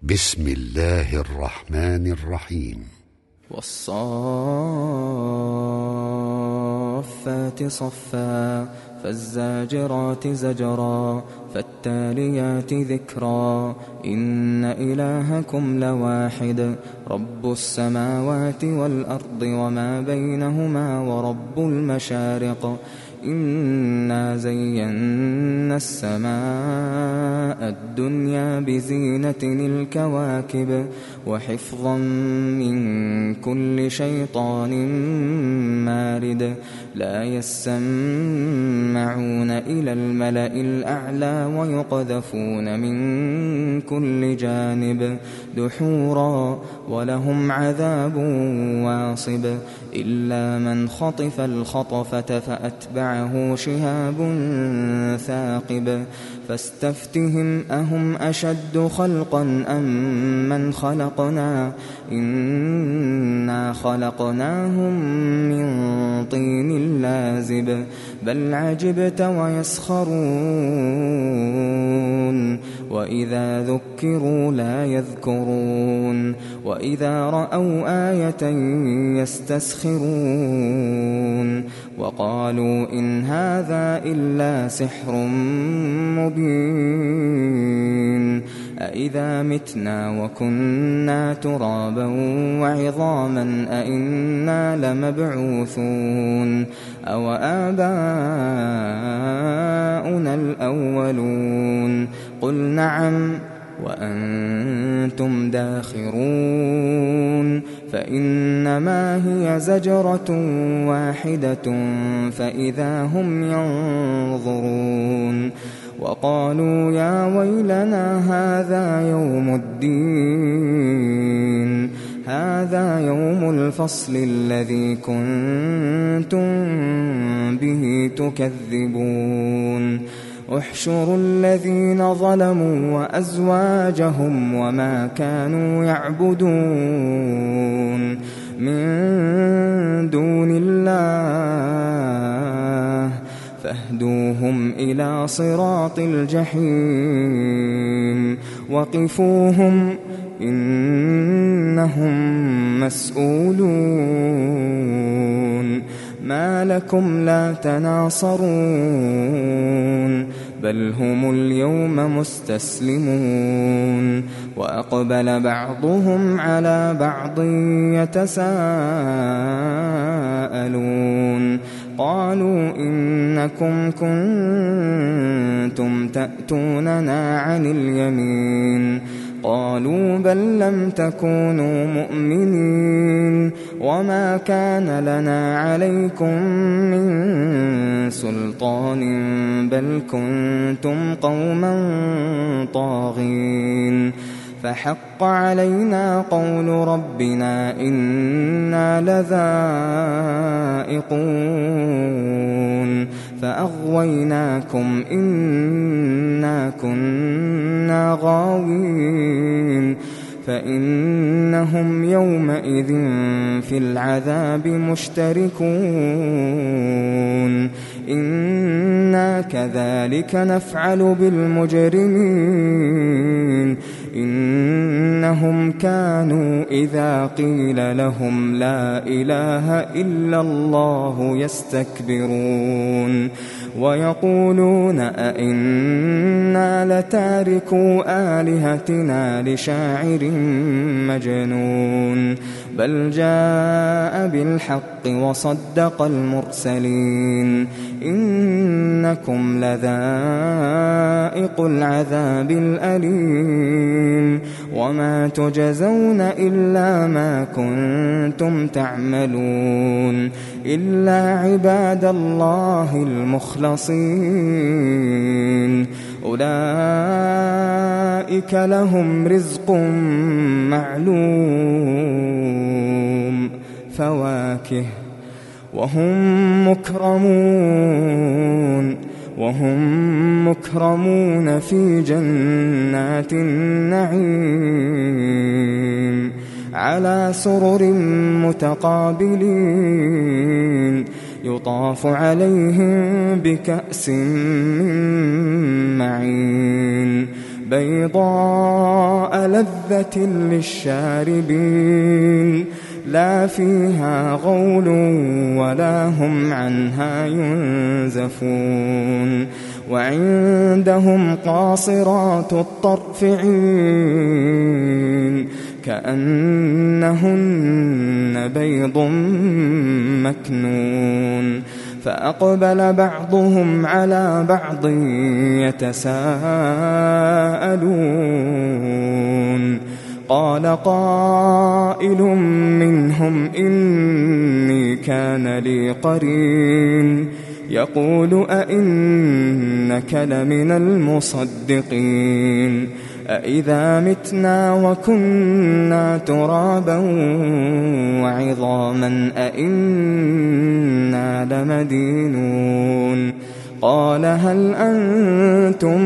بسم الله الرحمن الرحيم. والصافات صفا فالزاجرات زجرا فالتاليات ذكرا إن إلهكم لواحد رب السماوات والأرض وما بينهما ورب المشارق إنا زينا السماء الدنيا بزينة الكواكب وحفظا من كل شيطان مارد لا يسمعون إلى الملأ الأعلى ويقذفون من كل جانب دحورا ولهم عذاب واصب إلا من خطف الخطفة فأتبعه شهاب ثاقب فاستفتهم أهم أشد خلقا أم من خلقنا إنا خلقناهم من طين لازب بل عجبت ويسخرون وإذا ذكروا لا يذكرون وإذا رأوا آية يستسخرون وقالوا إن هذا إلا سحر مبين أإذا متنا وكنا ترابا وعظاما أإنا لمبعوثون أو آباؤنا الأولون قل نعم وأنتم داخرون فإنما هي زجرة واحدة فإذا هم ينظرون وقالوا يا ويلنا هذا يوم الدين هذا يوم الفصل الذي كنتم به تكذبون احشروا الذين ظلموا وأزواجهم وما كانوا يعبدون من دون الله فاهدوهم إلى صراط الجحيم وقفوهم إنهم مسؤولون ما لكم لا تناصرون بل هم اليوم مستسلمون وأقبل بعضهم على بعض يتساءلون قالوا إنكم كنتم تأتوننا عن اليمين قالوا بل لم تكونوا مؤمنين وما كان لنا عليكم من سلطان بل كنتم قوما طاغين فحق علينا قول ربنا إنا لذائقون فأغويناكم إنا كنا غاوين فإنهم يومئذ في العذاب مشتركون إنا كذلك نفعل بالمجرمين إنهم كانوا إذا قيل لهم لا إله إلا الله يستكبرون ويقولون أئنا لتاركو آلهتنا لشاعر مجنون بل جاء بالحق وصدق المرسلين إنكم لذائق العذاب الأليم وما تجزون إلا ما كنتم تعملون إلا عباد الله المخلصين أولئك لهم رزق معلوم فواكه وهم مكرمون في جنات النعيم على سرر متقابلين يطاف عليهم بكأس من معين بيضاء لذة للشاربين لا فيها غول ولا هم عنها ينزفون وعندهم قاصرات الطرف عين كأنهن بيض مكنون فأقبل بعضهم على بعض يتساءلون قال قائل منهم إني كان لي قرين يقول أئنك لمن المصدقين أإذا متنا وكنا ترابا وعظاما أئنا لمدينون قال هل أنتم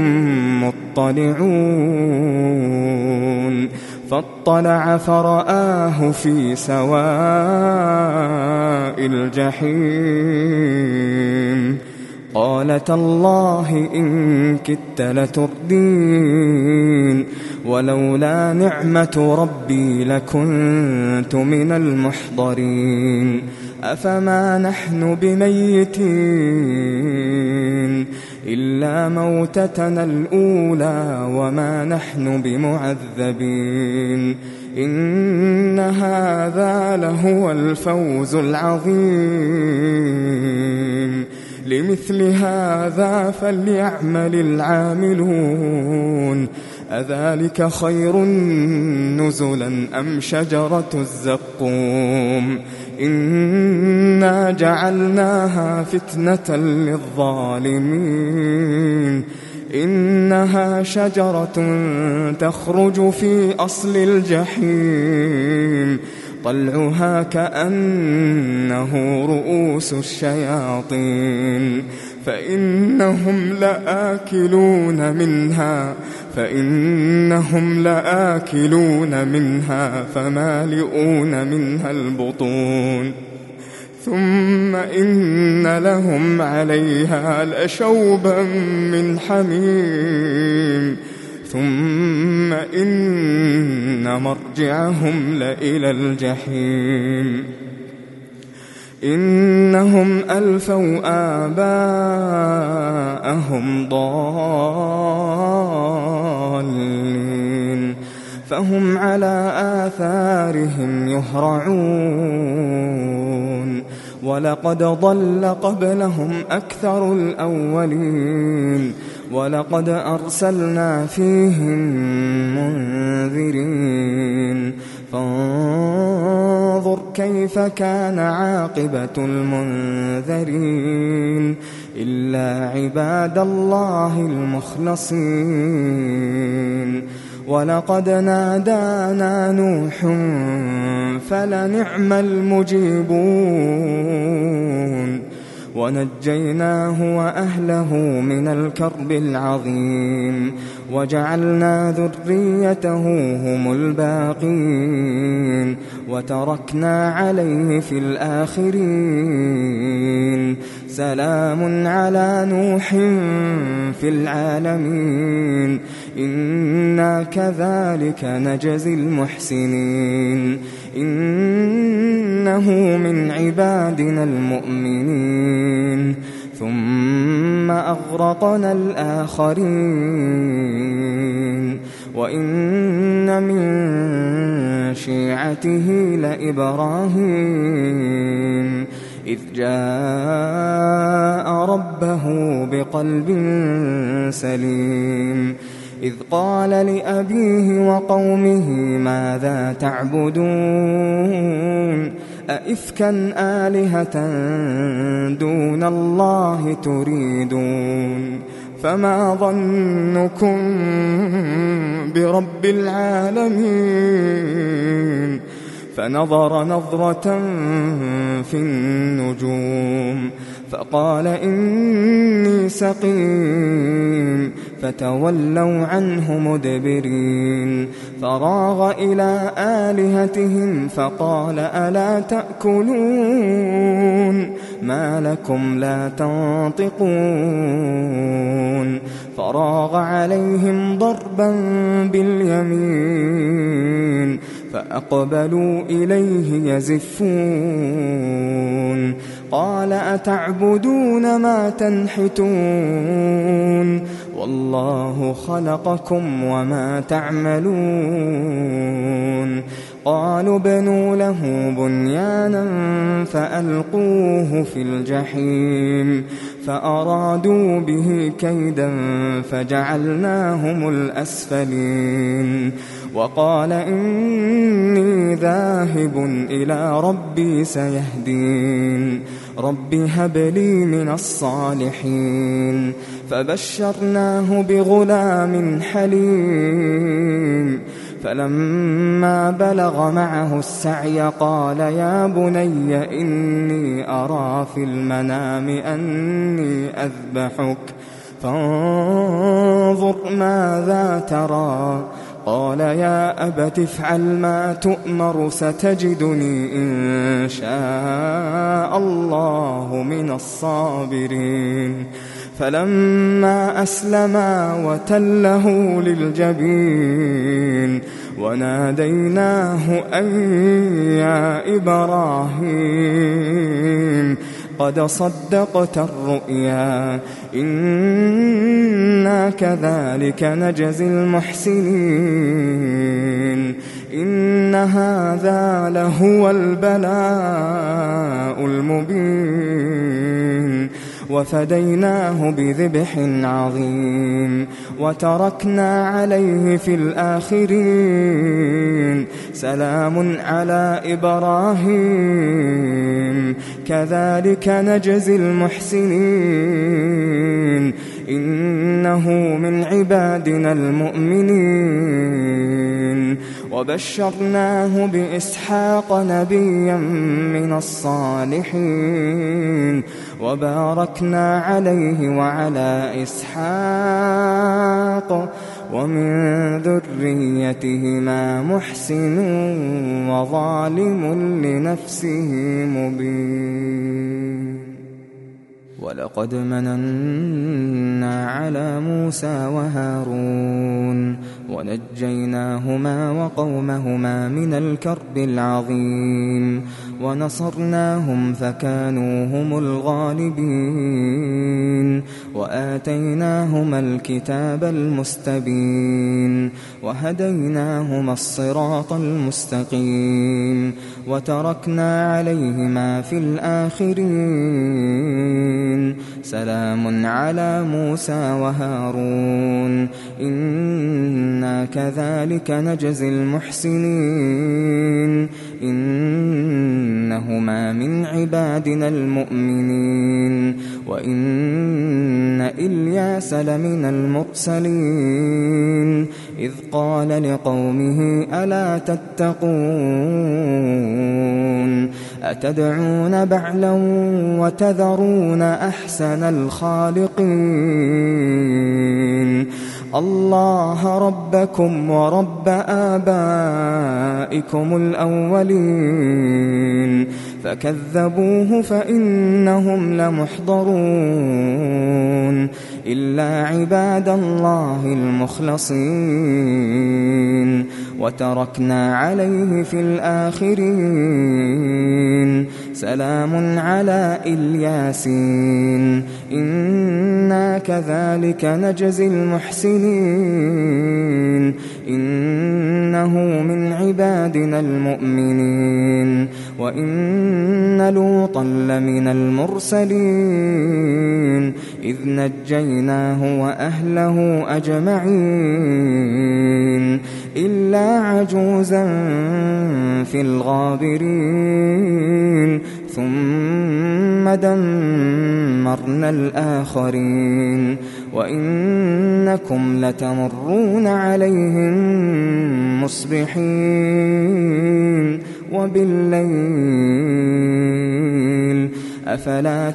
مطلعون فاطلع فرآه في سواء الجحيم قال تالله إن كدت لتردين ولولا نعمة ربي لكنت من المحضرين أفما نحن بميتين إلا موتتنا الأولى وما نحن بمعذبين إن هذا لهو الفوز العظيم لمثل هذا فليعمل العاملون أذلك خير نزلا أم شجرة الزقوم إنا جعلناها فتنة للظالمين إنها شجرة تخرج في أصل الجحيم طلعها كأنه رؤوس الشياطين فإنهم لآكلون منها فمالئون منها البطون ثم إن لهم عليها لشوبا من حميم ثم إن مرجعهم لإلى الجحيم إنهم ألفوا آباءهم ضالين فهم على آثارهم يهرعون ولقد ضل قبلهم أكثر الأولين ولقد أرسلنا فيهم منذرين فانظر كيف كان عاقبة المنذرين إلا عباد الله المخلصين ولقد نادانا نوح فلنعم المجيبون ونجيناه وأهله من الكرب العظيم وجعلنا ذريته هم الباقين وتركنا عليه في الآخرين سلام على نوح في العالمين إنا كذلك نجزي المحسنين إنه من عبادنا المؤمنين ثم أغرقنا الآخرين وإن من شيعته لإبراهيم إذ جاء ربه بقلب سليم إذ قال لأبيه وقومه ماذا تعبدون أئفكا آلهة دون الله تريدون فما ظنكم برب العالمين فنظر نظرة في النجوم فقال إني سقيم فتولوا عنه مدبرين فراغ إلى آلهتهم فقال ألا تأكلون ما لكم لا تنطقون فراغ عليهم ضربا باليمين فأقبلوا إليه يزفون قال أتعبدون ما تنحتون والله خلقكم وما تعملون قالوا ابنوا له بنيانا فألقوه في الجحيم فأرادوا به كيدا فجعلناهم الأسفلين وقال إني ذاهب إلى ربي سيهدين رب هب لي من الصالحين فبشرناه بغلام حليم فلما بلغ معه السعي قال يا بني إني أرى في المنام أني أذبحك فانظر ماذا ترى قال يا أبت افعل ما تؤمر ستجدني إن شاء الله من الصابرين فلما أسلما وتله للجبين وناديناه أن يا إبراهيم قد صدقت الرؤيا إنا كذلك نجزي المحسنين إن هذا لهو البلاء المبين وفديناه بذبح عظيم وتركنا عليه في الآخرين سلام على إبراهيم كذلك نجزي المحسنين إنه من عبادنا المؤمنين وبشرناه بإسحاق نبيا من الصالحين وباركنا عليه وعلى إسحاق ومن ذريتهما محسن وظالم لنفسه مبين ولقد مننا على موسى وهارون ونجيناهما وقومهما من الكرب العظيم ونصرناهم فكانوا هم الغالبين وآتيناهما الكتاب المستبين وهديناهما الصراط المستقيم وتركنا عليهما في الآخرين سلام على موسى وهارون إنا كذلك نجزي المحسنين إنهما من عبادنا المؤمنين وإن إلياس لمن المرسلين إذ قال لقومه ألا تتقون أتدعون بعلا وتذرون أحسن الخالقين الله ربكم ورب آبائكم الأولين فكذبوه فإنهم لمحضرون إلا عباد الله المخلصين وتركنا عليه في الآخرين سلام على الياسين إنا كذلك نجزي المحسنين إنه من عبادنا المؤمنين وإن لوطا لمن المرسلين إذ نجيناه وأهله أجمعين إلا عجوزا في الغابرين ثم دمرنا الآخرين وإنكم لتمرون عليهم مصبحين وبالليل أفلا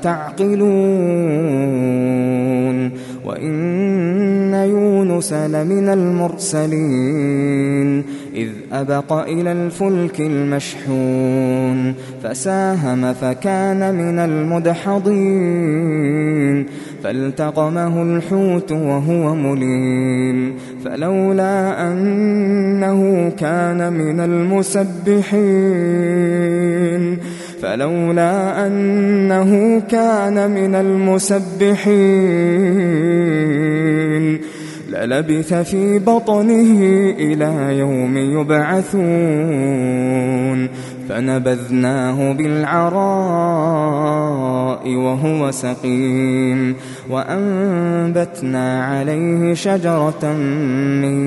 تعقلون وإن يونس لمن المرسلين إذ أبق إلى الفلك المشحون فساهم فكان من المدحضين فالتقمه الحوت وهو مليم فلولا أنه كان من المسبحين للبث في بطنه إلى يوم يبعثون فنبذناه بالعراء وهو سقيم وأنبتنا عليه شجرة من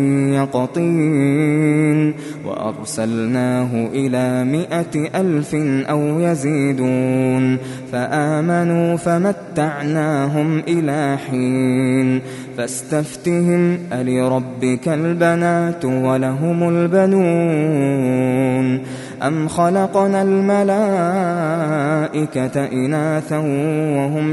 يقطين وأرسلناه إلى 100,000 أو يزيدون فآمنوا فمتعناهم إلى حين فاستفتهم ألربك البنات ولهم البنون أم خلقنا الملائكة إناثا وهم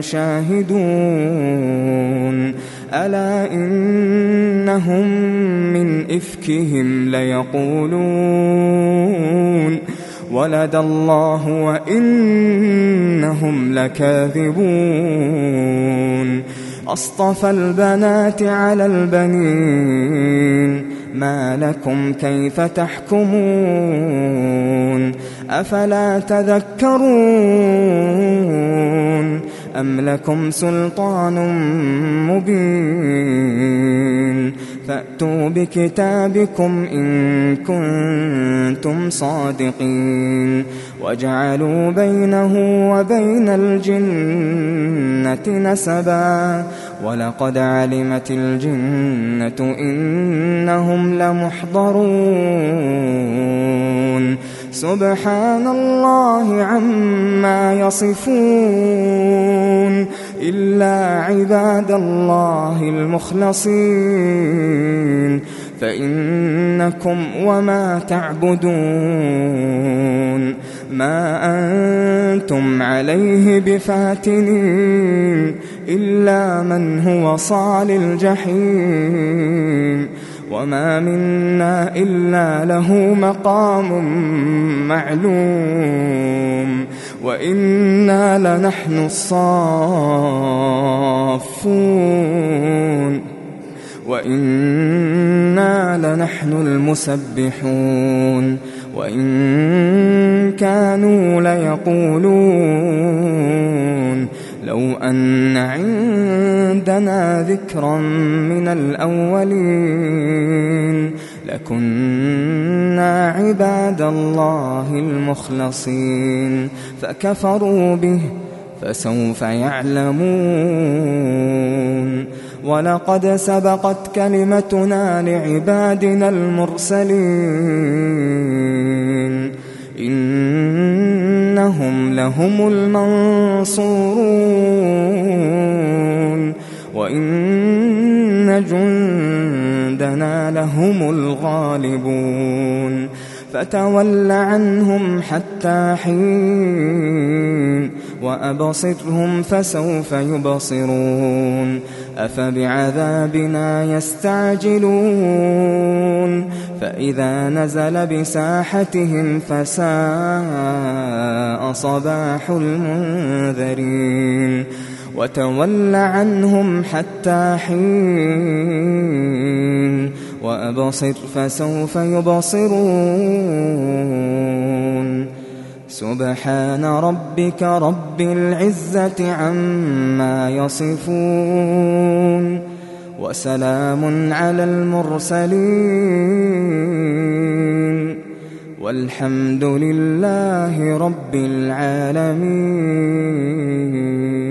شاهدون ألا إنهم من إفكهم ليقولون ولد الله وإنهم لكاذبون أصطفى البنات على البنين ما لكم كيف تحكمون أفلا تذكرون أم لكم سلطان مبين فأتوا بكتابكم إن كنتم صادقين وجعلوا بينه وبين الجنة نسبا ولقد علمت الجنة إنهم لمحضرون سبحان الله عما يصفون إلا عباد الله المخلصين فإنكم وما تعبدون ما أنتم عليه بفاتنين إلا من هو صال الجحيم وما منا إلا له مقام معلوم وإنا لنحن الصافون وإنا لنحن المسبحون وإن كانوا ليقولون لو أن عندنا ذكرا من الأولين لكنا عباد الله المخلصين فكفروا به فسوف يعلمون ولقد سبقت كلمتنا لعبادنا المرسلين إنهم لهم المنصورون وإن جندنا لهم الغالبون فتول عنهم حتى حين وأبصرهم فسوف يبصرون أفبعذابنا يستعجلون فإذا نزل بساحتهم فساء صباح المنذرين وتول عنهم حتى حين وأبصر فسوف يبصرون سبحان ربك رب العزة عما يصفون وسلام على المرسلين والحمد لله رب العالمين.